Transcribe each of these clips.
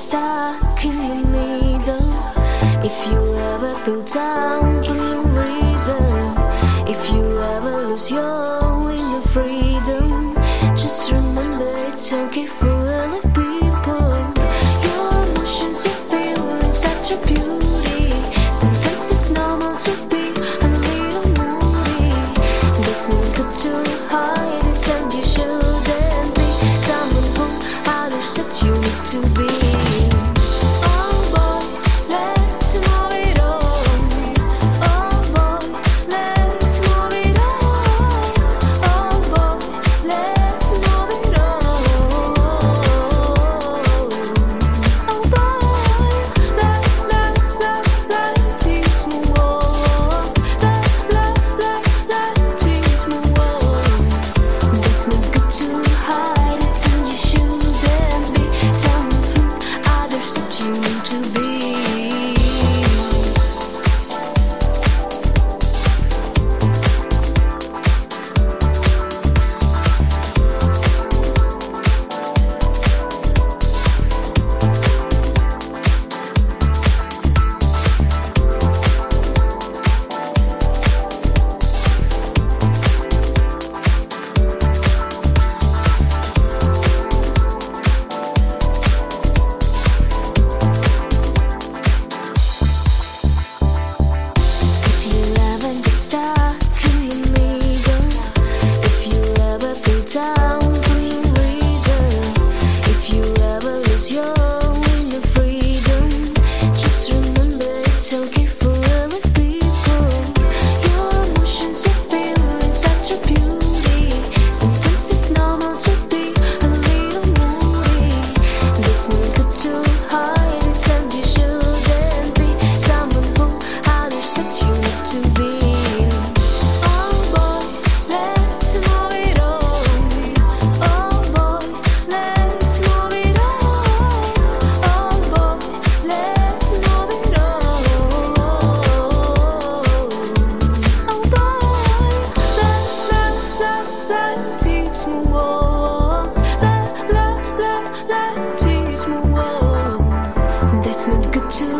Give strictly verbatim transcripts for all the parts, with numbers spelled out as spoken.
stuck in the middle. If you ever feel down for no reason, if you ever lose your inner freedom, just remember it's okay for all of people. Your emotions, your feelings, such a beauty. Sometimes it's normal to be a little moody. That's not good to hide it, and you shouldn't be someone who others said you need to be.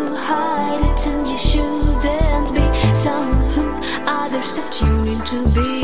To be